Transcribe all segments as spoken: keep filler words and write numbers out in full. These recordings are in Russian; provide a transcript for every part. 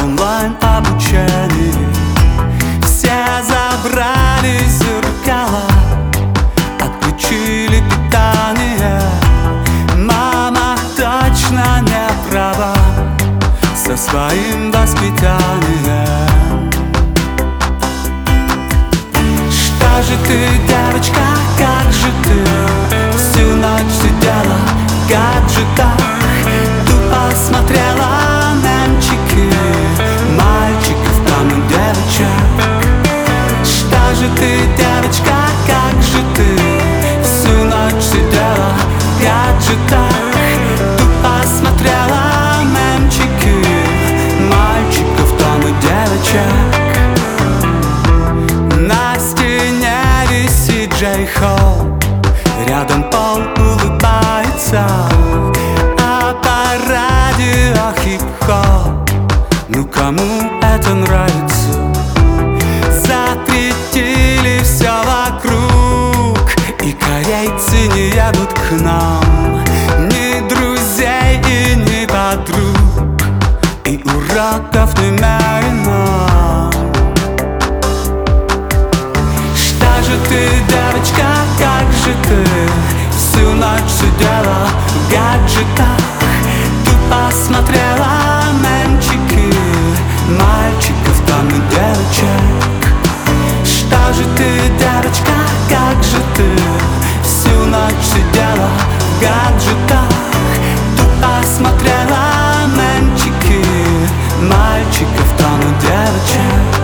онлайн обучение. Все забрали зеркала, отключили питание. Мама точно не права со своим воспитанием. Что же ты, девочка, как же ты всю ночь сидела в гаджетах, тупо смотрела мемчики мальчиков, там и девочек? Что же ты, девочка, как же ты всю ночь сидела в гаджетах, тупо смотрела мемчики мальчиков, там и девочек? На стене висит Джей-Хоу, рядом Пол улыбается, а по радио хип-хоп. Ну кому это нравится? Запретили все вокруг, и корейцы не едут к нам. Ни друзей и ни подруг, и уроков немерено. Что же ты, девочка, как же ты всю ночь сидела в гаджетах, тупо смотрела мемчики мальчиков, там и девочек? Что же ты, девочка, как же ты всю ночь сидела в гаджетах, тупо смотрела мемчики мальчиков, там и девочек?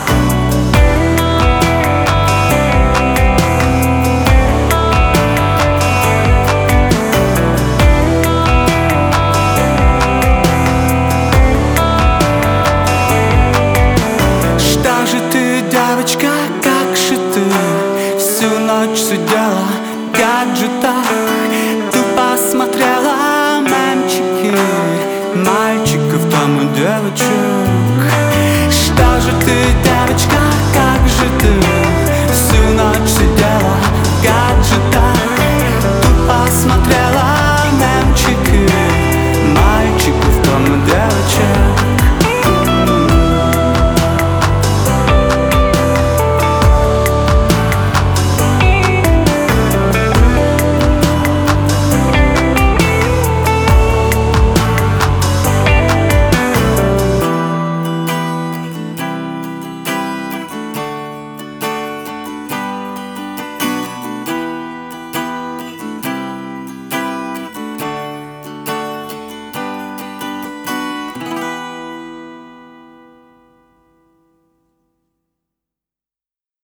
Девочка, как же ты всю ночь сидела в гаджетах, тупо смотрела мемчики мальчиков, там и девочек?